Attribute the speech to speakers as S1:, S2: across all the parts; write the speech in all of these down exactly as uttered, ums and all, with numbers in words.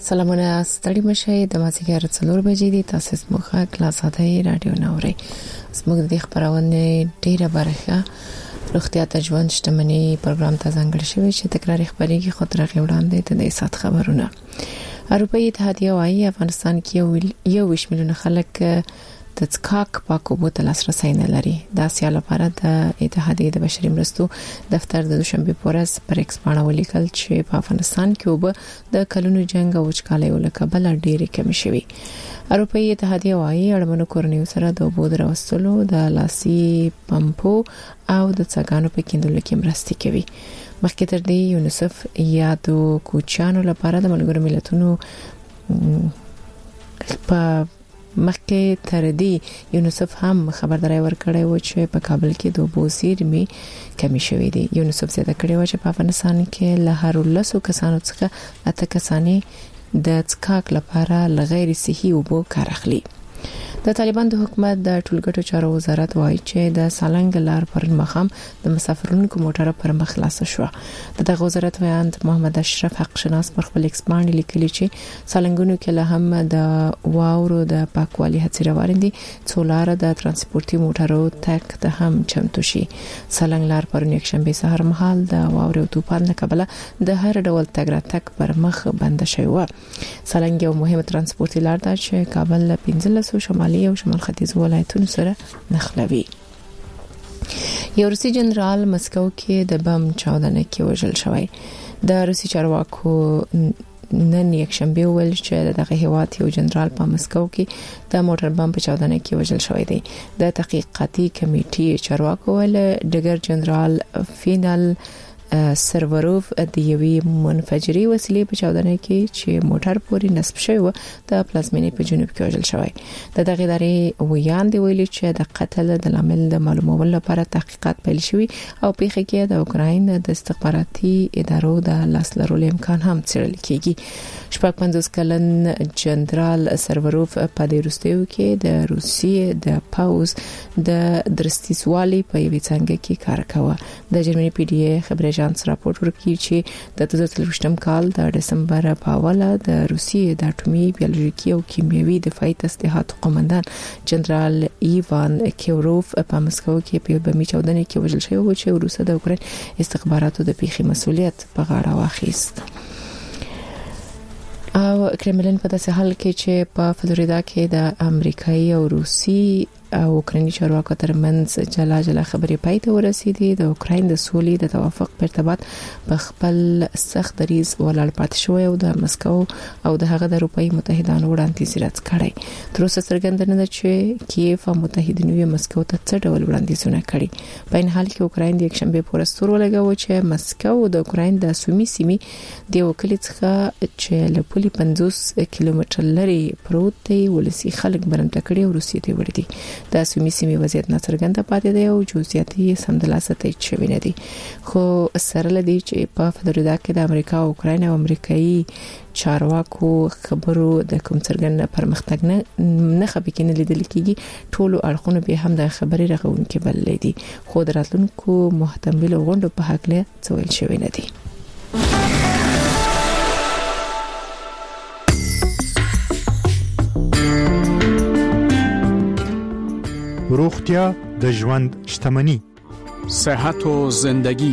S1: سلامونه ستړي مشه د مازیګر څلور بجې دي تاسو مخه کلاس هداي رادیو نوري زموږ د خبرونه ډیره برخه روغتیا ته ژوند شتمنۍ پروګرام ته ځانګړی شوی چې تکراری خبرېږي خو تر هغه وړاندې ته د سات خبرونه اروپאי اتحادیه وايي افغانستان کې یو یو ویش میلیون خلک د څښاک پاکو بوتل لاسرسي نه لري دا سیاله لپاره د اتحادیه د بشري مرستو دفتر د دوشنبه پورز پر ایکسپانه ولیکل چې په افغانستان کې وب د کلونو جنگ او وچکالۍ ولکبل ډېری کم شوي اروپאי اتحادیه وايي اړمنو کورنیو سره د اوبو دروستلو د لاسي پمپو او د څاګانو په کیندلو کې مرسته کوي مخکې تر دې یونیسف یادو کوچانو لپاره د ملګرو ملتونو په مخکې تر دې یونیسف هم خبرداري ورکړې و چې په کابل کې د اوبو زیرمې کمی شوې دي یونیسف زیاته کړې و چې په افغانستان کې له هر لسو کسانو څخه اته کسانې د څښاک لپاره لغیر صحي اوبو کار اخلي د طالبان د حکومت د ټولګټو چارو وزارت وایي چې د سالنګ لار پر مخام د مسافرونکو موټر پر مخ خلاص شو د دغه وزارت ویاند محمد اشرف حق شناس پر خپل ایکسپاند لیکلي چې سالنګونو کې له هم د واورو د پاکوالي هڅې روان دي څولار د ترانسپورتي موټرو تک ته هم چمتو شي سالنګ لار پر یک شنبه سهار مهال د واورو طوفان نه قبل د هر ډول تګ راتګ پر مخ بند شوی و سالنګ یو مهمه ترانسپورتي لار ده چې کابل له پنځلس شمالي او شمال ختیځ ولایتونو سره نښلوي یو روسي جنرال مسکو کې د بم چاودنه کې وژل شوی د روسي چارواکو نن یک شنبه ول چې دغه هیواد یو جنرال په مسکو کې د موټر بم په چاودنه کې وژل شوی دی د تحقیقاتي کمیټې چارواکو ول ډګر جنرال فینال سروروف د یوې منفجري وسیلې په چاودنه کې چې موټر پورې نصب شوی و د پلازمینې په جنوب کې وژل شوی د دغه ادارې ویاند ویلي چې د قتل د لامل د معلومولو لپاره تحقیقات پیل شوی او په خې کې د اوکراین د استخباراتي ادارو د لاسلرولو امکان هم څېړل کیږي شپږ پنځوس کلن جنرال سروروف په دې وروستیو کې د روسیې د پاوز د درستیسوالي په یوې څنګه کې کار کاوه د جرمني پی ډی ای خبري اژانس راپور ورکړي چې د دوه هزار څلوېښتم کال د دسمبر په اوله د روسیې د اټومي بیولوژیکي او کیمیاوي دفاعي تسلیحاتو قومندان جنرال ایوان کیوروف په مسکو کې په بمي چاودنه کې وژل شوی و چې روسیه د اوکراین استخباراتو د پیښې مسؤلیت په غاړه واخیست او کرملین په داسې حال کې چې په فلوریدا کې د امریکایي او روسي او اوکراني چارواکو ترمنځ جلا جلا خبرې پای ته ورسېدې د اوکراین د سولې د توافق په ارتباط په خپل سخت دریځ ولاړ پاتې شوی او د مسکو او د هغه د اروپאי متحدانو وړاندیز رد کړی تر اوسه څرګنده نه چې کیف او متحدینو یې مسکو ته څه ډول وړاندیزونه کړي په ان حال کې اوکراین د یک شنبه پر استور ولګاوه چې مسکو د اوکراین د سومي سیمې د وکیل څخه چې له پولي پنځوس کیلومتر لري پروت دی ولسی خلک برمته کړي او روسیې ته وړي دي د سومي سیمې وضعیت ناڅرګنده پاتې دی او جزئیات یې سمدلاسه تایید شوی نه دي خو سره لدی چې په فلوریدا کې د امریکا او اوکراین او امریکایي چارواکو خبرو د کوم څرګند پرمختګ نه نه خبرې کینې لیدل کیږي ټولو اړخونو به هم د خبرې رغونکي بللې دي خو دراتلونکو محتمل غونډو په حق له څویل شوی نه دي
S2: روغتیا د ژوند شتمنۍ
S3: صحت و زندگی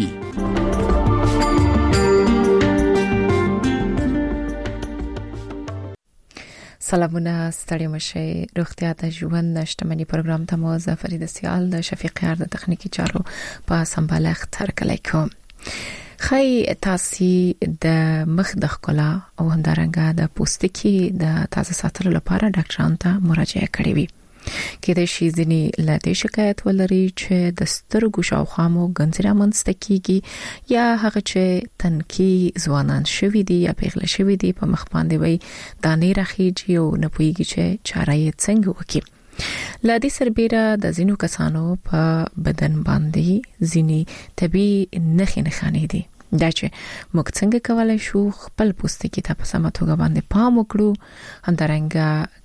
S1: سلامونه ستړي مشه روغتیا د ژوند شتمنۍ پروګرام ته مو ظفر سیال د شفیق یار د تخنیکی چارو په سمبالښت ترکلای کوم خی تاسو د مخ د ښکلا او همدارنګه د پوستکي د تازه ساتلو لپاره ډاکټرانو ته مراجعه کړې وي کې د شي ځنی لاته شکایت ولري چې د سترګو شاوخوا مو ګنځرا منځته کیږي یا هغه چې تنکی ځوانان شوي دي یا پیغله شوي دي په مخ باندې وي دانې راخیږي او نه پويږي چې چاره یې څنګه وکړي لا دې سربېره د زینو کسانو په بدن باندې زینی طبي نخې نخانې دي دا چې موږ څنګه کولای شو خپل پوستکي ته په سمه توګه باندې پام وکړو همدارنګه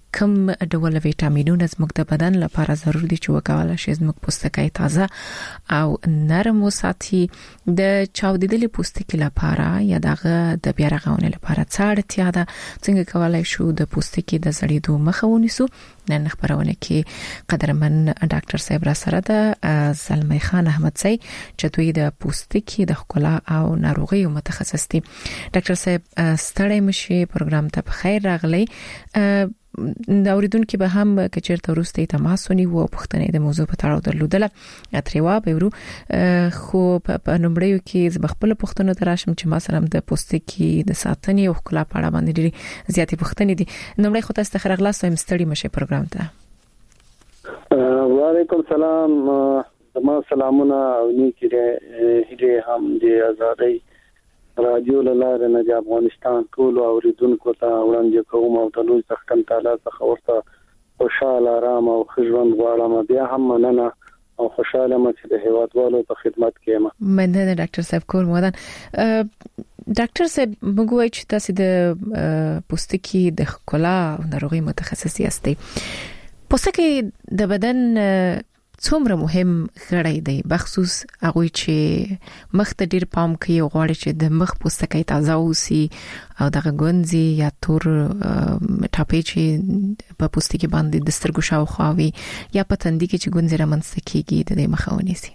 S1: کوم ډول ویټامینونه زموږ د بدن لپاره ضروري دي چې وکولای شي زموږ پوستکی تازه او نرم وساتي. د چاودیدلې پوستکي لپاره یا دغه د بیا رغونې لپاره څه اړتیا ده؟ څنګه کولای شو د پوستکي د زړېدو مخه ونیسو؟ نن خبرونه کې قدرمن ډاکټر صاحب را سره ده زلمی خان احمدزی چې دوی د پوستکي د ښکلا او ناروغیو متخصص دي. ډاکټر صاحب ستړی مشي پروګرام ته په خیر راغلی. دا اوریدونکو به هم کچېرته ورسته تماس ونیو او پوښتنې د موضوع په تړاو درلودله اتریوا به ورو خو په نومړیو کې ز بخپل پوښتنو تراشم چې ما سره د پوستکي د ساتنې او ښکلا په اړه باندې ډېری زیاتې پوښتنې دي. نومړی خو تاسو ته خرغلاس وایم ستړي مشه پروګرام ته.
S4: وعلیکم السلام. زما سلامونه او نیکی هدي هم د آزادۍ رادیو لاله نه د افغانستان ټول اوریدونکو ته وړاندې کوم او د لوی څښتن تعالی څخه ورته خوشاله آرام او ژوند غواړم. بیا هم مننه او خوشاله مې چې د هیوادوالو په خدمت کې یم.
S1: مننه ډاکټر صاحب کول مودن. ډاکټر صاحب موږ وایو چې تاسو د پوستکي د ښکلا او ناروغي متخصص یاستئ. پوستکي د بدن څومره مهم غړی دی بخصوص هغه چې مخ ته ډیر پام کوي او غواړي چې د مخ پوستکی تازه اوسي او دغه ګونځي یا تور ټاپې چې په پوستکي باندې د سترګو شاوخوا وي یا په تندي کې چې ګونځي رامنځته کیږي د دې مخه ونیسي.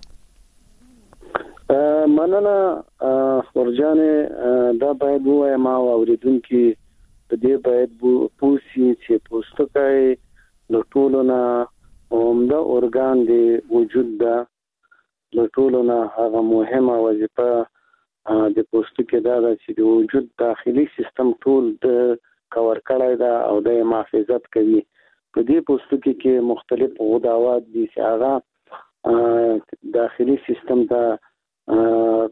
S4: مننه خورجانه. دا باید وایم او اوریدونکو په دې باید پوښي چې پوستکی له ټولو نه عمده ارګان دی وجود ده. له ټولو نه هغه مهمه وظیفه د پوستکي دا ده چې د وجود داخلي سیستم ټول د کور کړای دا او د محافظت کوي. په دې پوستکي کې مختلف غداوات دي چې هغه داخلي سیستم ته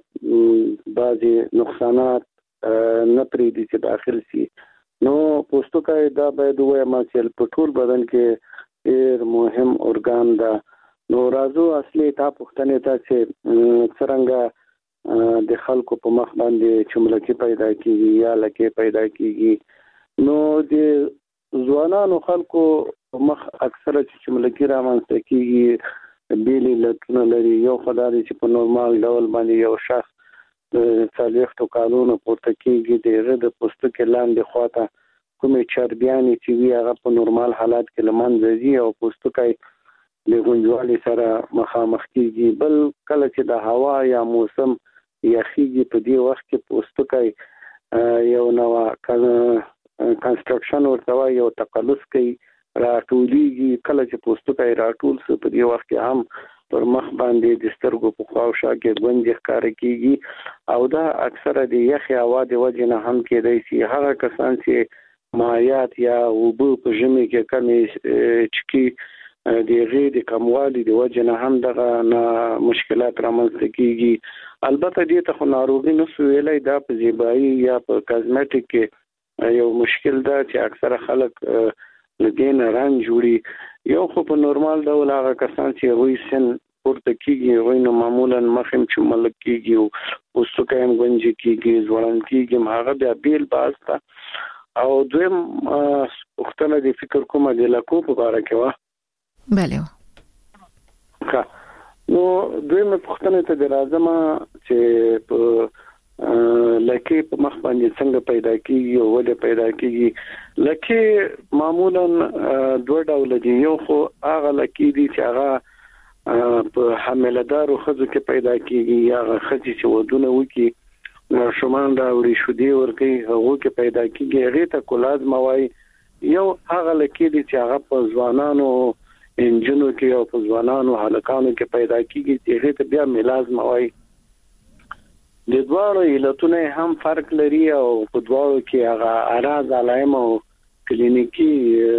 S4: بعضي نقصانات نه پریږدي چې داخل شي. نو پوستکی دا باید وایم چې په ټول بدن کې ډیر مهم ارګان ده. نو راځو اصلي تا پوښتنه ته چې څنګه د خلکو په مخ باندې چملکی پیدا کیږي یا لکه پیدا کیږي. نو د ځوانانو خلکو په مخ اکثره چملکی رامنځته کیږي بیلی لټونه لري. یو خدای چې په نورمال ډول باندې یو شخص څلوېښت کالونو پورته کیږي د پوستکي لاندې خواته کومې چربیانې چې وی هغه په نورمال حالات کې لمنځه ځي او پوستکی د غونجوالي سره مخامخ کیږي. بل کله چې د هوا یا موسم یخیږي په دې وخت کې پوستکی یو نوع کنسترکشن ورته یو تقلص کوي راټولېږي. کله چې پوستکی راټول سي په دې وخت کې هم پر مخ باندې د سترګو په خواوشا کې ګونځې ښکار کیږي او دا اکثره د یخي هوا د وجې نه هم کېدای شي. هغه کسان چې مایات یا وبو په ژمي کې کمی چکی د غیر د کموالي د وجه نه هم دغه مشکلات رامنځته کیږي. البته دې ته خو ناروغي نه سویلای دا په زیبایی یا په کازمیټیک کې یو مشکل ده چې اکثره خلک لګین رنګ جوړي. یو خو په نورمال ډول هغه کسان چې وایي سن ورته کیږي وایي نو معمولا مخم چې ملک کیږي او پوستکی هم ګونځي کیږي ځوړن کیږي هغه بیا بیل باسته. او دویم وختونه د فکر کومه د لکو په اړه کې و.
S1: بله
S4: ښه. نو دویم وختونه ته د راځم چې په لکه په مخ باندې څنګه پیدا کیږي او ولې پیدا کیږي. لکه معمولا دوه ډول دي. یو خو هغه لکه دي چې هغه په حامله‌دارو ښځو کې پیدا کیږي یا ښځې چې ودونه وکړي شومان دا وری شودي ورکی هغه کې پیدا کیږي. هغه ته کولاز موای. یو هغه لکه دي چې هغه په ځوانانو انجنونو کې او په ځوانانو هلکانو کې پیدا کیږي چې هغه ته بیا میلاز موای. د دوه علتونو هم فرق لري او په دوه کې هغه اراز علائم او کلینیکی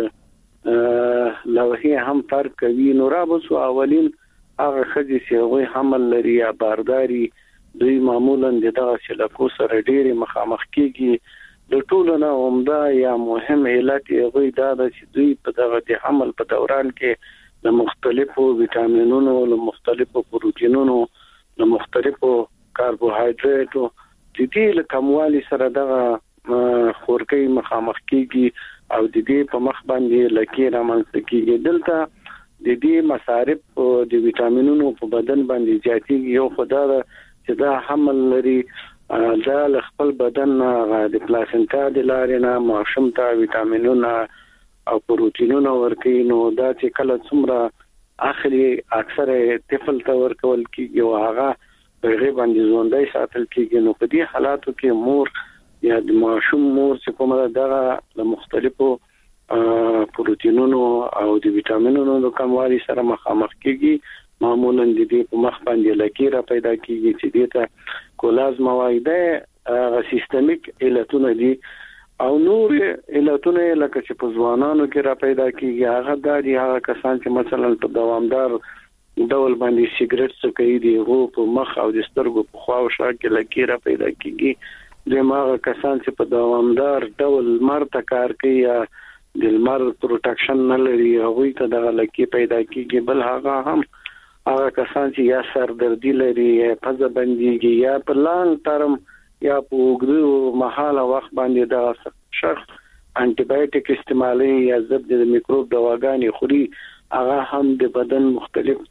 S4: لوحي هم فرق کوي. نو را بسو اولین هغه خځې چې هغه حمل لري یا بارداري دوی معمولا دغه شلکو سره ډېری مخامخ کیږي. د ټولو نه عمده یا مهم علت یې دا ده چې دوی په دغه د حمل په دوران کې د مختلفو ویټامینونو له مختلفو پروتینونو له مختلفو کاربوهایډریټو د دې له کموالي سره دغه خورکۍ مخامخ کیږي او د دې په مخ باندې لکې رامنځته کیږي. دلته د دې مصارف د ویټامینونو په بدن باندې زیاتېږي. یو خدای چې دا حمل لري دا خپل بدن د پلاسنټا د لارې نه ماشوم ته ویټامینونه او پروتینونه ورکوي. نو دا چې کله څومره اخلي اکثره طفل ته ورکول کیږي او هغه په باندې ژوندۍ ساتل کیږي. نو په دې حالاتو کې مور یا د ماشوم مور چې کومه دغه د مختلفو پروتینونو او د ویټامینونو د کموالي سره مخامخ کیږي. معمولاً د دې په مخ باندې لکې را پیدا کیږي چې دې ته کولاز مواد هغه سیستمیک علتونه دي او نور علتونه لکه چې په ځوانانو کې را پیدا کیږي. هغه د هغه کسان چې مثلا په دوامدار ډول باندې سیګریټ څکوي دي هغه په مخ او د سترګو په خوا او شا کې لکې را پیدا کیږي. د هغه کسان چې په دوامدار ډول مرته کار کوي یا د لمر پروټیکشن نه لري هغه ته د لکې پیدا کیږي. بل هغه هم هغه کسان چې یا سر دردي لري یا پزه بنديږي یا په لانګ ټرم یا په وګړو محاله وخت باندې د شخص انټي بایوټیک استعمالي یا ضد د میکروب دواګانې خوري هغه هم د بدن مختلف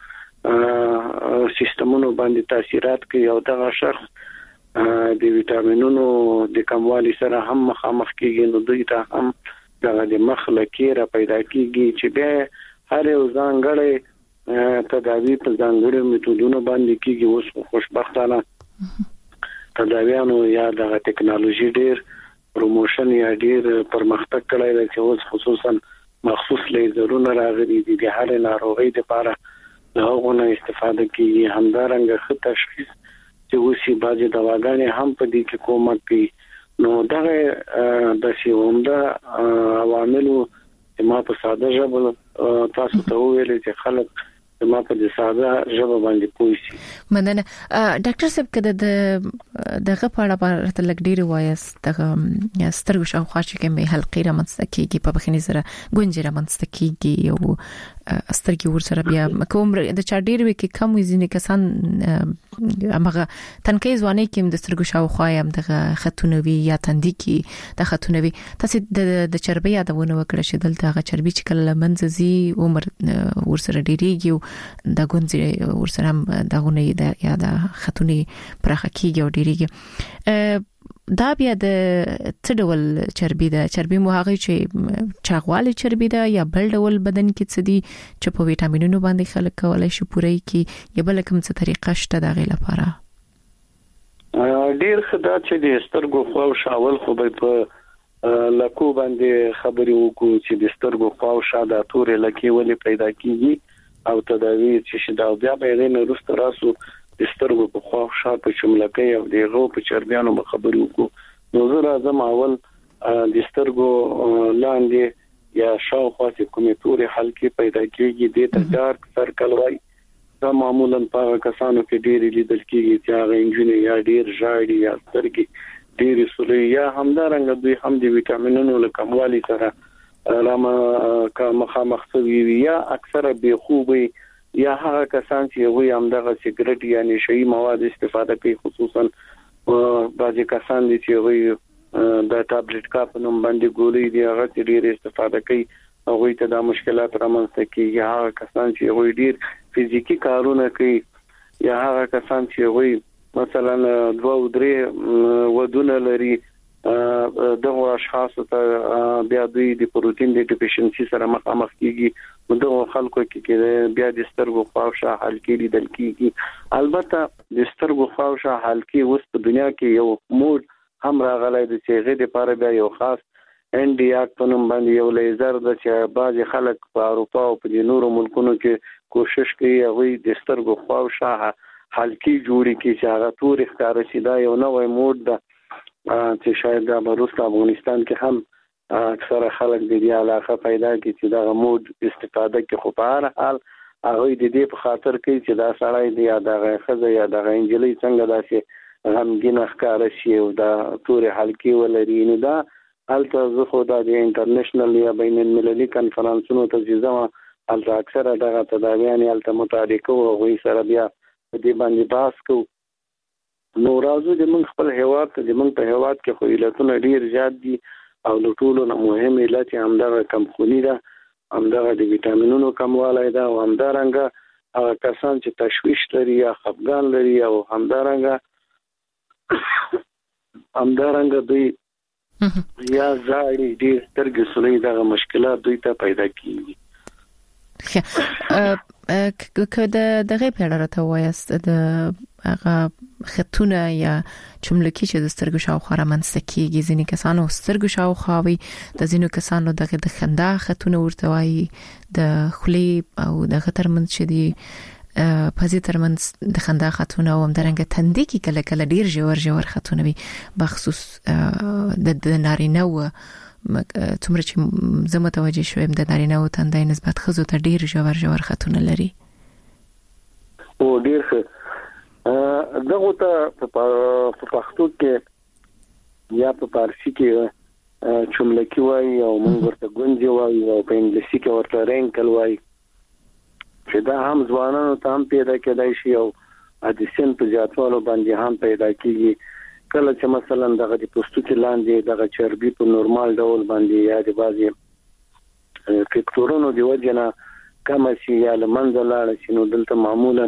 S4: سیستمونو باندې تاثیرات کوي او دا شخص د ویټامینونو د کموالي سره هم مخامخ کیږي. نو دوی ته هم د مخ لکې را پیدا کیږي چې به هر یو ځانګړی تداوی په ځانګړو میتودونو باندې کیږي. اوس خوشبختانه تداویانو یا د ټیکنالوژي ډیر پروموشن یا ډیر پرمختګ کړی دی چې اوس خصوصا مخصوص لیزرونه راغلي دي د هر ناروغي لپاره د هغه استفاده کیږي. همدارنګه ښه تشخیص چې وسی باندې دواګانې هم په دې کې کومک کوي. نو دغه د شیومده عواملو چې ما په ساده ژبه تاسو ته ویل چې خلک ما په دې ساده ژبه باندې پوي شي.
S1: مننه ډاکټر صاحب کده د دغه په اړه په تلک ډیر وایست دغه سترګو شاوخوا چې کومه حلقې را منځته کیږي په بخنی سره ګونجې را منځته کیږي او سترګې ور سره بیا کوم د چا ډیر وی کې کم وزینې کسان هغه تنکې ځواني کې د سترګو شاوخوا هم دغه خطونوي یا تندې کې د خطونوي تاسو د چربي یادونه وکړه چې دلته هغه چربي چې کله منځزي عمر ور سره ډیریږي د ګونځي ور سره هم دغه د یا د خطونی پرخه کیږي او ډیریږي. دا بیا د څه ډول چربي ده؟ چربي مو هغه چې چاغواله چربي ده یا بل ډول بدن کې څه دي چې په ویټامینونو باندې خلک کولای شي پوره کړي یا بل کوم څه طریقه شته د غي لپاره؟
S4: ډیر خدا چې د سترګو خو شاول خو به په لکو باندې خبري وکړو چې د سترګو خو شاده تورې لکې ولې پیدا کیږي او تداوی چې شدا بیا به نه رست راسو د سترګو په خوا شا په چملکې او د غو په چربیانو خبرو وکړو. نو زه راځم اول د سترګو لاندې یا شاوخوا چې کومې تورې حلقې پیدا کیږي د ته ډارک سرکل وای. دا معمولا په کسانو کې ډېری لیدل کیږي چې هغه انجینر یا ډېر ژاړي یا سترګې ډېری سولې یا همدارنګه دوی هم د ویټامینونو له کموالي سره راما کا مخامخوي یا اکثره به خوبي یا هغه کسان چې وي همدغه سیګریټ یا نشئی مواد استفاده کوي. خصوصا بعضی کسان دي چې وي د ټابلیټ کا په نوم باندې ګولې دي هغه چې ډیر استفاده کوي هغه ته د مشکلات رامنځته کیږي. هغه کسان چې وي ډیر فزیکی کارونه کوي یا هغه کسان چې وي مثلا دوه او درې ودونه لري دغه اشخاص ته بیا دوی د پروتین د ډیفیشنسي سره مخامخ کیږي. دغه خلکو کې بیا د سترګو خواوشا حلقې لیدل کیږي. البته د سترګو خواوشا حلقې اوس په دنیا کې یو موډ هم راغلی د چې غږ لپاره بیا یو خاص انډیاک په نوم باندې یو لیزر د چې بعض خلک په اروپا او په نورو ملکونو کې کوشش کوي هغه د سترګو خواوشا حلقې جوړي کی چې هغه تور ښکار شي. دا یو نوې موډ ده چې شاید د روس افغانستان کې هم اکثر خلک د دې علاقه پیدا کی چې دا موډ استفاده کوي. خو په هر حال هغه د دې په خاطر کوي چې دا سړی دی یا د خزه یا د انجلۍ څنګه داسې غمګین ښکار شي او دا تورې حلقې ولري. نو دا الته زه خو دا د انټرنیشنل یا بین المللي کانفرنسونو ته ځم الته اکثر دغه تداویان الته متعلق او غوي سره بیا په دې باندې بحث کوو نو راځو د موږ خپل هیواد ته، د موږ په هیواد کې خو علتونه ډیر زیات دي او له ټولو نه مهم علت همدغه کمخوني ده، همدغه د ویټامینونو کموالی ده، او همدارنګه هغه کسان چې تشویش لري یا خفګان لري او همدارنګه همدارنګه دوی یا زاړي ډیر سترګې سولې دغه مشکلات دوی ته پیدا کیږي.
S1: که د دغه پیړه راته وایست د هغه خطونه یا چملکی چې د سترګو شاوخوا رامنځته کیږي، ځینې کسانو سترګو شاوخواوي، د ځینو کسانو دغه د خندا خطونه ورته وایي، د خولي او د خطر منځ چې دی پزې ترمنځ د خندا خطونه او همدارنګه تندې کې کله کله ډیر ژور ژور خطونه وي، بخصوص د نارینه و څومره چې زه متوجه شوم د نارینه و تندې نسبت ښځو ته ډیر ژور ژور خطونه لري.
S4: او ډیر ښه دغه ته په پښتو کې یا په فارسی کې چملکی وایي او موږ ورته ګونځي وایي او په انګلیسي کې ورته رینکل وایي، چې دا هم ځوانانو ته هم پیدا کېدای شي او د سن په زیاتوالو باندې هم پیدا کیږي. کله چې مثلا دغه د پوستکي لاندې دغه چربي په نورمال ډول باندې یا د بعضي فکتورونو د وجنه کم شي یا لمنځه لاړ شي، نو دلته معمولا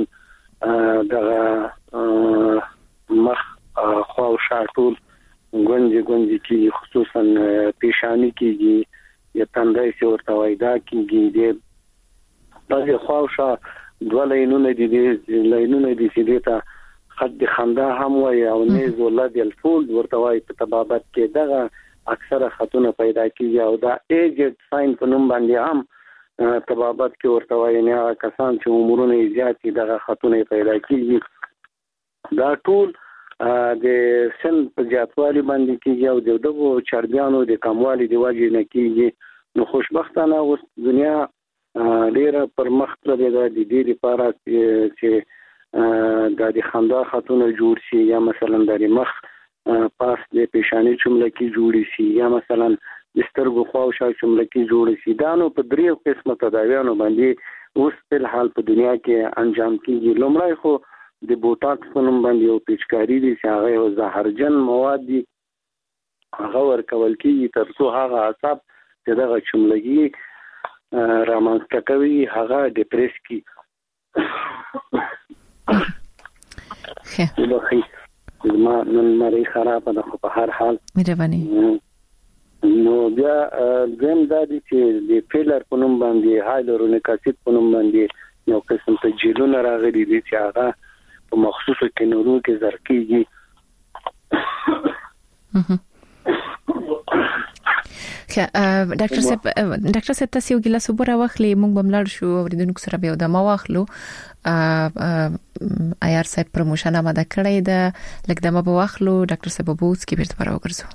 S4: دغه مخ خوا او شا ټول ګونځي ګونځي کیږي، خصوصا پیشانی کیږي یا تندی چې ورته وایي دا کیږي. د بعضې خوا او شا دوه لینونه دي، لینونه دي چې دې ته خط د خندا هم وایي او نیز ولد الفولد ورته وایي په طبابت کې. دغه اکثره خطونه پیدا کیږي او دا ایجډ ساين په نوم باندې هم طبابت کې ورته وایي، نه هغه کسان چې عمرونه یې زیات دي دغه خطونه پیدا کیږي. دا ټول د سن په زیاتوالي باندې کیږي او د دغو چربیانو د کموالي د وجې نه کیږي. نو خوشبختانه اوس دنیا ډیره پرمخ تللې ده د دې لپاره چې د خندا خطونه جوړ شي یا مثلا د مخ پاس د پیشانی چملکی جوړ شي یا مثلا د سترګو خوا او شا چملکی جوړ شي. دا نو په دریو قسمه تداویانو باندې اوس په حال په دنیا کې انجام کیږي. لومړی خو د بوټاکس په نوم باندې یو پیچکاری دي چې هغه یو زهرجن مواد دي، هغه ورکول کیږي تر څو هغه عصب چې دغه چملکی رامنځته کوي هغه ډیپریس کی.
S1: خیر
S4: بخي ما نن مری خراب ده خو په هر حال
S1: مهرباني.
S4: نو بیا زم د دې چې د فیلر په نوم باندې هایلورونیک اسید په نوم باندې یو قسم ته جیلونه راغلي دي چې هغه په مخصوصو کینورو کې زرکیږي.
S1: ډاکټر صاحب ډاکټر صاحب تاسو یو ګیلاس اوبه راوخلې، موږ به ملاړ شو اوریدونکو سره بیا د ما واخلو. آیار صاحب پروموشن آماده کړی ده، لکه د ما به واخلو ډاکټر صاحب به اوس کې بیرته راوګرځو.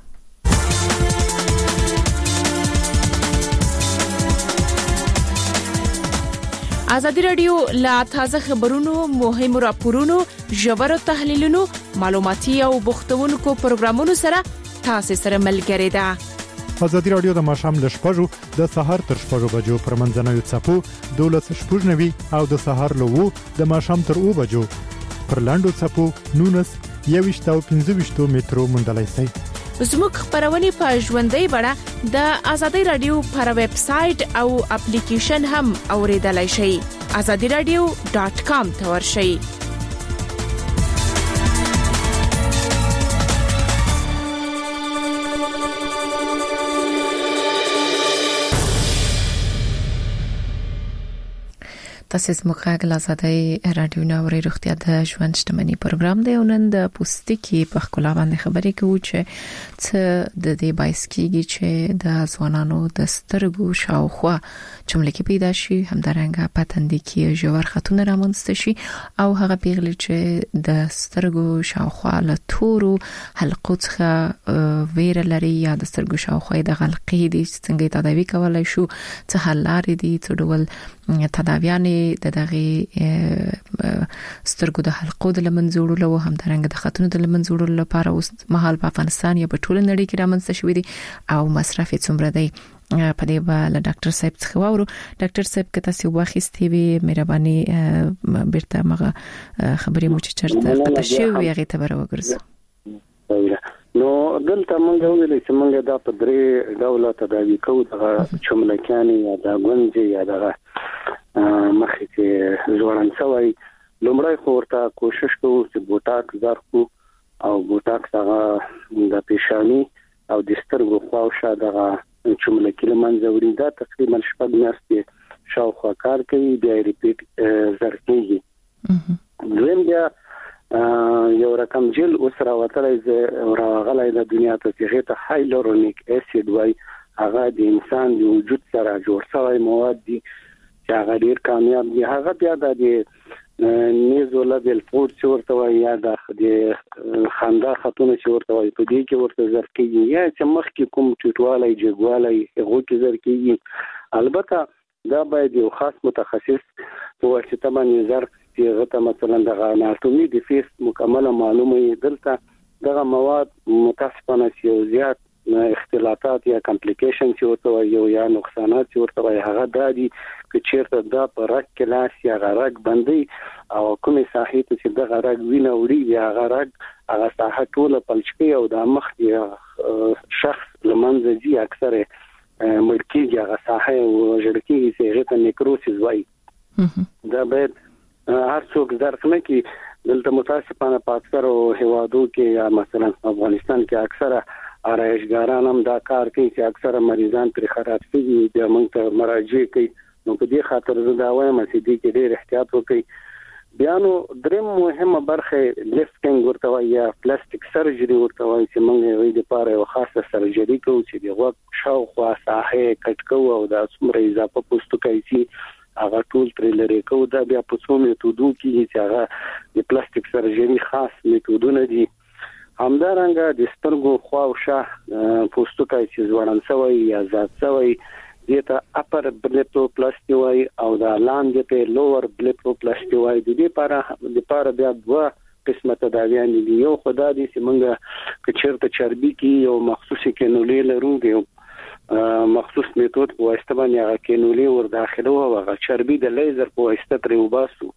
S1: ازادي رادیو لا تازه خبرونو، مهمو راپورونو، ژورو تحلیلونو، معلوماتي او بوختونکو پروګرامونو سره تاسو سره ملګری ده.
S2: ازادي رادیو د ماشام له شپږو د سهار تر شپږو بجو پر منځنوي څپو دولس شپږ نوي او د سهار له وو د ماشام تر او بجو پر لاندو څپو نونس یويشت او پنځه ویشت مترو مندلای سي.
S1: زموږ خبرونه په ژوندۍ بڼه د ازادي رادیو پر ویب سټ او اپلیکیشن هم اوریدلای شئ. azadi radio dot com ته ورشئ. تاسو زموږ غږ آزادي رادیو نوري روغتیا د ژوند شتمنۍ پروګرام دی. نن د پوستکي په خلا باندې خبرې کوو چې څه د دې بایس کیږي چې د ځوانانو د سترګو شاوخوا چملکی پیدا شي، همدارنګه پتندې کې ژور خطونه رامنځته شي او هغه پیغلي چې د سترګو شاوخوا له تورو حلقو څخه ویره لري یا د سترګو شاوخوا د غلقې دي، څنګه تداوی کولای شو، څه حل لري دي، څه ډول تداویانې د دغه سترګو د حلقو د لمنځوړو له هم درنګ د خطونو د لمنځوړو لپاره اوس مهال په افغانستان یا په ټول نړۍ کې رامنځته شوې دي او مصرف څومره دی په دې باندې ډاکټر صاحب څخه وورو. ډاکټر صاحب که تاسو واخیستي وي مهرباني بیرته مغه خبرې مو چې چرته پته شوی هغه ته ورغورځو.
S4: نو دلته موږ ویل چې موږ دا په درې ډول تداوی کوو، د چملکیانی یا د غونځي یا د مخې کې ځوړن سوی. لومړی خو ورته کوشش کوو چې بوټاک زرکو او بوټاک هغه د پیشانی او د سترګو خواوشا دغه چملکی لمنځوري دا تقریبا شپږ میاشتې شاوخوا کار کوي، بیا ریپیټ زرکېږي. دویم بیا یو رقم جل اوس راوتلی زه راغلی د دنیا ته چې هغه ته هایلورونیک اسید وای، هغه د انسان د وجود سره جوړ شوی مواد دي چې هغه ډیر کامیاب دي. هغه بیا د نیزو لیول فود چې ورته وایي یا د خندا خاتون چې ورته وایي، په دې کې ورته زرکېږي یا چې مخکې کوم ټیټوالی جګوالی هغه کې زرکېږي. البته دا باید یو خاص متخصص په واسطه باندې زر چې هغه ته مثلا د اناتومي د فیس مکمله معلومه وي. دلته دغه مواد متاسفانه چې زیات اختلاطات یا کمپلیکیشن چې ورته وایي یا نقصانات چې ورته وایي هغه د دې چې چیرته دا په رګ کې لاس یا غرق باندې او کومه ساحه ته چې د غرق وینه وړي یا غرق هغه ساحه ټول پلچکی او د مخ شخص لمنځه دي اکثره ملکیږي هغه ساحه او ژړکیږي چې هغه ته نیکروسیس وایي. دا باید هر څوک درک نه کی. دلته متاسفانه په اکثر هوادو کې یا مثلا افغانستان کې اکثره آرایشګاران هم دا کار کوي چې اکثره مریضان پر خراب شي بیا موږ ته مراجعه کوي. نو په دې خاطر زه دا وایم چې دې کې ډېر احتیاط وکړئ. بیا نو دریم مهمه برخه لفټینګ ورته وایي یا پلاستیک سرجری ورته وایي چې موږ یې د لپاره یو خاصه سرجری کوو چې د غوږ شاوخوا ساحه کټ کوو او د څومره اضافه پوستکی چې هغه ټول تر لري کوو. دا بیا په څو میتودو کې چې هغه د پلاستیک سرجری خاص میتودونه دي. همدارنګه د سترګو خواوشا پوستکی چې ځوړن سوی یا زاد سوی دیتا اپر بلیپروپلاسټي وای او دا لاندې په لوور بلیپروپلاسټي وای. د دې لپاره د لپاره بیا دوه قسمه تداویان دي. یو خدای دې چې موږ کچرته چربي کې یو مخصوصي کینولې لرو، یو مخصوص میتود په واسطه باندې هغه کینولې ور داخلو او هغه چربي د لیزر په واسطه تر وباسو.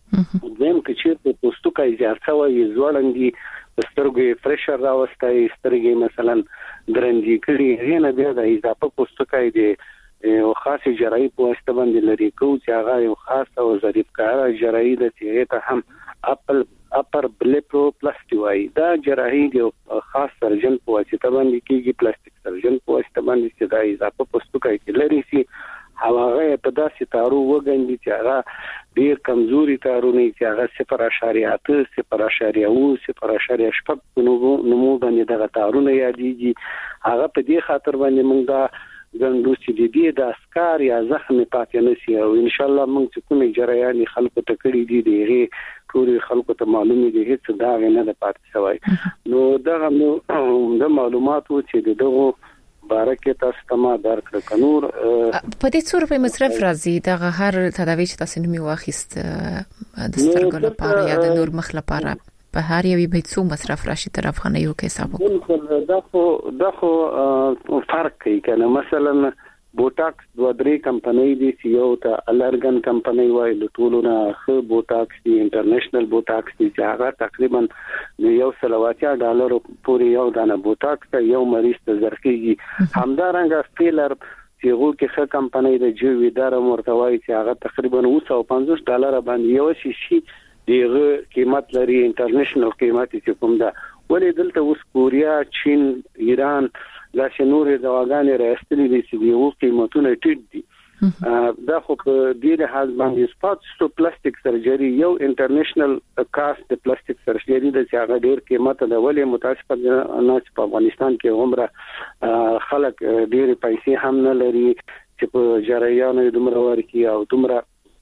S4: دیم کچرته پوستکی زیات سوی ځوړندي سترګې پرشر راوستای، سترګې مثلا درندې کړي نه بیا د اضافه پوستکی دی یو خاصه جراحي په واسطه باندې لري کو چې هغه یو خاصه او ظریف کار جراحي د چې ته هم اپل اپر بلیپروپلاسټي وای. دا جراحي یو خاص سرجن په واسطه باندې کیږي، پلاستیک سرجن په واسطه باندې چې دا اضافه پوستکی کې لري سي هغه په داسې تارو وګڼي چې هغه ډیر کمزوري تارونه چې هغه صفر اشاریه اته صفر اشاریه او صفر اشاریه شپږ نمو باندې دغه تارونه یادېږي. هغه په دې خاطر باندې موږ دا ګندو چې دې د اسکار یا زخم پاتې نشي او ان شاء الله موږ چې کومې جریان خلکو ته کړی دي دغه ټول خلکو ته معلومي دي هیڅ دا نه د پاتې شوی. نو دا نو د معلوماتو چې دغه بارکه تاسو ته درک کنور
S1: په دې څور په مصرف راځي دغه هر تداوی چې تاسو نومي واخیست د سترګو لپاره یا د نور مخ لپاره په هر یوې به څو مصرف راشي تر افغاني یو کې حساب
S4: دا خو دا خو فرق کوي کنه. مثلا بوټاکس دوه درې کمپنۍ دي چې یو ته الرګن کمپنۍ وایي د ټولونه خو بوټاکس دی انټرنیشنل بوټاکس دی چې هغه تقریبا یو سلواتیا ډالر پورې یو دانه بوټاکس یو مریض ته زرکېږي. همدارنګه فیلر چې هغه کې ښه کمپنۍ د جوی دار مرتوي چې هغه تقریبا اوه سوه او پنځوس ډالر باندې یو شي شي دغه قیمت لري انټرنیشنل قیمت چې کوم ده. ولې دلته اوس کوریا، چین، ایران دا شنوري دواګانې راستلې دي چې یو قیمتونه ټیټ دي. دا خو په دې لحاظ باندې سپاټ پلاستیک سرجری یو انټرنیشنل کاست د پلاستیک سرجری د چې هغه ډیر قیمت ده. ولې متاسفانه نه په افغانستان کې عمره خلک ډیر پیسې هم نه لري چې په جریانو دومره ورکی او دومره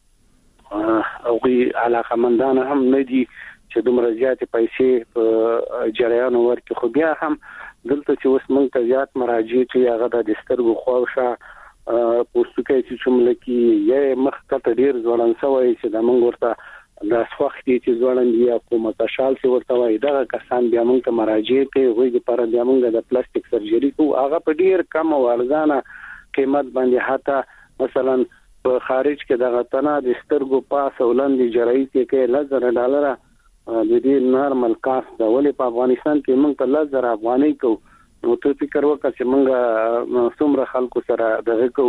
S4: او علاقه مندان هم نه دي چې دومره زیات پیسې په جریانو ورکی. خو بیا هم دلته چې اوس موږ ته زیات مراجعه کوي هغه د سترګو خواوشا پوستکی چې چملکی یې مخ ته ډیر ځوړن سوی چې د موږ ورته د سوختي چې ځوړن دی او متشال چې ورته وای دا کسان بیا موږ ته مراجعه کوي وایي لپاره بیا موږ د پلاستیک سرجری کوو. هغه په ډیر کم او ارزانه قیمت باندې حتی مثلا په خارج کې د غتنا د سترګو پاس ولندې جرایي کې لزر ډالر د دې نارمل کاست د ولې په افغانستان کې موږ په لزر افغاني کو نو ته فکر وکړه چې موږ څومره خلکو سره دغه کو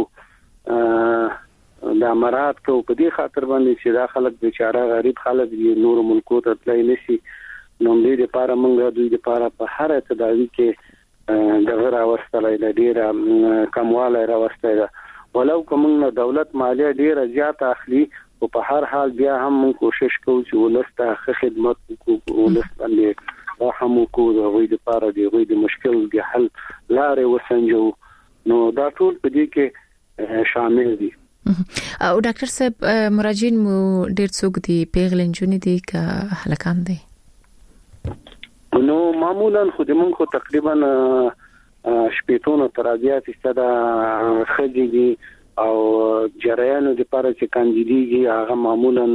S4: د امارات کو په دې خاطر باندې چې دا خلک بیچاره غریب خلک دي نور ملکو ته تلای نشي نو دې لپاره موږ دوی لپاره په هر تداوی کې دغه راوستلای د ډیره کمواله راوستلای ولو کوم دولت مالیه ډیره زیاته اخلي او په هر حال بیا هم موږ کوشش کوو چې ولسته خدمت وکړو ولست باندې رحم وکړو د غوي لپاره د غوي د مشکل د حل لارې وسنجو نو دا ټول په دې کې شامل دي.
S1: او ډاکټر صاحب مراجعین مو ډیر څوک دي پیغلنجونی دي که هلکان دي؟
S4: نو معمولا خو د مونږ خو تقریبا شپېتونه ترازیات استدا خځې دي او جریانو د لپاره چې کاندیدېږي هغه معمولا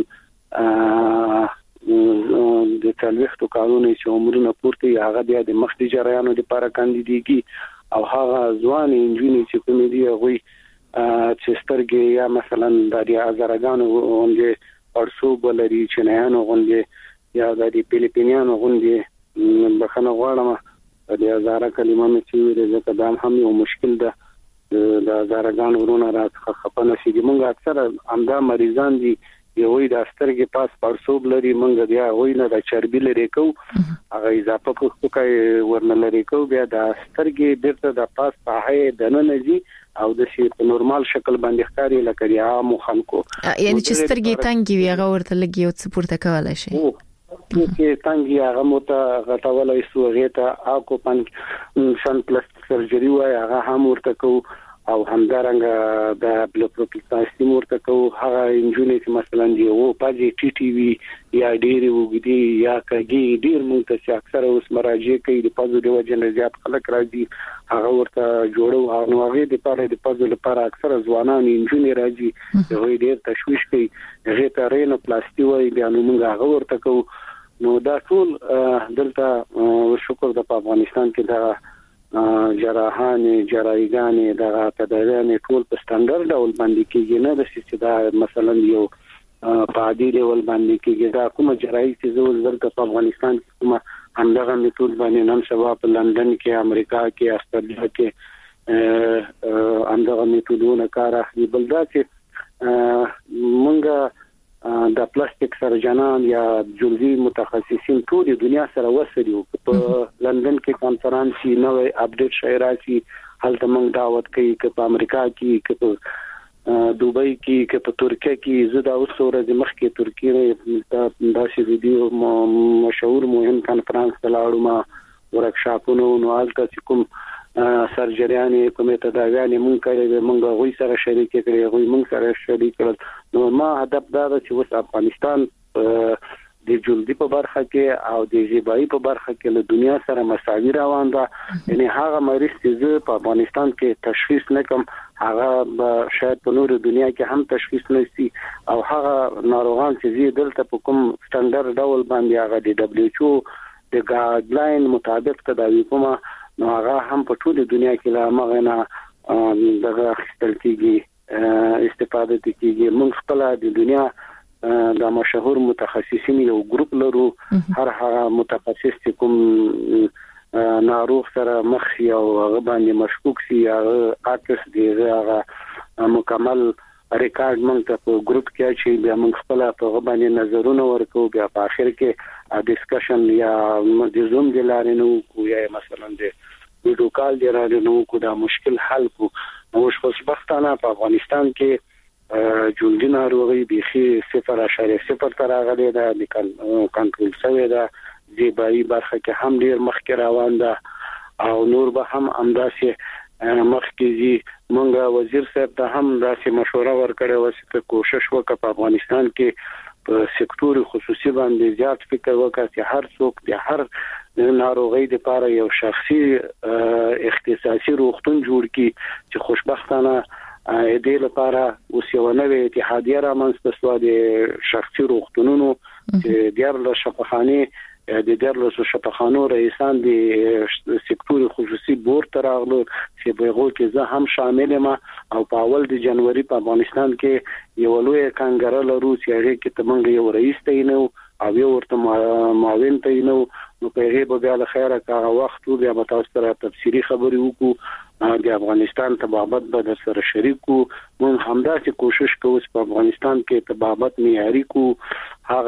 S4: د څلوېښتو کالونو چې عمرونه پورته هغه د مخدي جریانو د لپاره کاندیدېږي او هغه ځوان انجینر چې کوم دي هغه چې سترګې یا مثلا د ازرګانو غونډې پرسوب ولري چنایانو غونډې یا د فلیپینیانو غونډې بخنه غواړم د ازاره کلمه مې چې ویل زه دا هم یو مشکل ده د ازرګان ورونه راځه خپنه شي موږ اکثر امدا مریضان دي یوې د سترګې پاس پرسوب لري موږ بیا وای نه د چربي لري کو هغه اضافه کوکای ورنه لري کو بیا د سترګې بیرته د پاس په هي د ننځي او د شي په نورمال شکل باندې ښکاري لکه د عام خلکو
S1: یعنی چې سترګې تنګي وي هغه ورته لګي او څه پورته کولای شي
S4: چې تنګي هغه موته غټولای سو غیته اکو پن شن پلاستیک سرجری وای هغه هم ورته کو او همدارنګه د بلوپروپلاسټي ورته کو هغه انجونی چې مثلا دی او پاجي ټي ټي وی یا ډېری وګدي یا کګي ډېر مونږ ته اکثر اوس مراجعه کوي د پازو دی وجه نه زیات خلک راځي هغه ورته جوړو او هغه د پاره د پازو لپاره اکثر ځوانان انجونی راځي هغه ډېر تشويش کوي هغه ته رینو پلاستي وای بیا نو موږ هغه ورته کو نو دا ټول دلته شکر د افغانستان کې دا جراحان جراحیګان دغه تداویان ټول په سټانډرډ ډول باندې کېږي نه د چې دا مثلا یو په عادي ډول باندې کېږي دا کومه جراحي چې زو زرګه په افغانستان کې کومه همدغه میتود باندې نن سبا په لندن کې امریکا کې استرالیا کې همدغه میتودونه کار اخلي بل دا چې مونږه د پلاستیک سرجنان یا جلدی متخصصین ټول دنیا سره وسري په لندن کې کانفرنس نوې اپډیټ شایراسي هلته موږ دعوت کوي چې په امریکا کې کې دوبۍ کې کې په ترکیه کې زدا اوسوره د مخ کې ترکیه دا شی ویډیو مشهور مهم کانفرنس لاړو ما ورکشاپونو نو الته کوم سرجریانې کومه تداویانې مونږ کړې مونږ غوي سره شریک کړې غوي مونږ سره شریک کړل نو ما هدف دا چې وس افغانستان د جلدی په برخه کې او د ژبای په برخه کې له دنیا سره مساوي روان ده یعنی هغه مریض چې په افغانستان کې تشخیص نکم هغه شاید په نور دنیا کې هم تشخیص نشي او هغه ناروغان چې دلته په کوم سټانډرډ ډول باندې هغه د دبليو ایچ او د ګایډلاین مطابق تداوی کومه نو هغه هم په ټول دنیا کې لا مغنه دغه خپل کېږي استفاده کېږي موږ خپل د دنیا د مشهور متخصصین یو ګروپ لرو هر هغه متخصص چې کوم ناروغ سره مخ یو هغه باندې مشکوک سي هغه اکس دی هغه مکمل ریکارډ موږ ته په ګروپ کې چې بیا موږ خپل په باندې نظرونه ورکو بیا په اخر کې ډیسکشن یا د زوم د لارې نو کو یا مثلا د ویډیو کال دی راځي نو کو دا مشکل حل کو نو خوشبختانه په افغانستان کې جلدی ناروغي بيخي صفر اشاریه صفر تر راغلي دا د کنټرول شوی دا زیبایی برخه کې هم ډیر مخکې روان ده او نور به هم انداسه مخکې مونږ وزیر صاحب ته هم داسې مشوره ورکړې و چې کوشش وکړي په افغانستان کې په سکتور خصوصي باندې زیات فکر وکړي چې هر څوک د هر ناروغي لپاره یو شخصي اختصاصي روغتون جوړ کړي چې خوشبختانه دې لپاره اوس یو نوې اتحادیه رامنځته شوه د شخصي روغتونونو چې دیار له شفاخانه د دیارلسو شفاخانو رئیسان د سکتور خصوصي بورډ تراغلو چې په هغه کې زه هم شامل یم او په اول د جنوري په افغانستان کې یو لوی کانګره لرو چې هغه کې تمنګ یو رئیس تینو او یو ورته معاون تینو نو په هغه به له خیره کا وخت بیا به تاسو سره تفصیلی خبرې وکړو د افغانستان تبابت به سره شریکو مون همدا چې کوشش کوو په افغانستان کې تبابت معیاري کو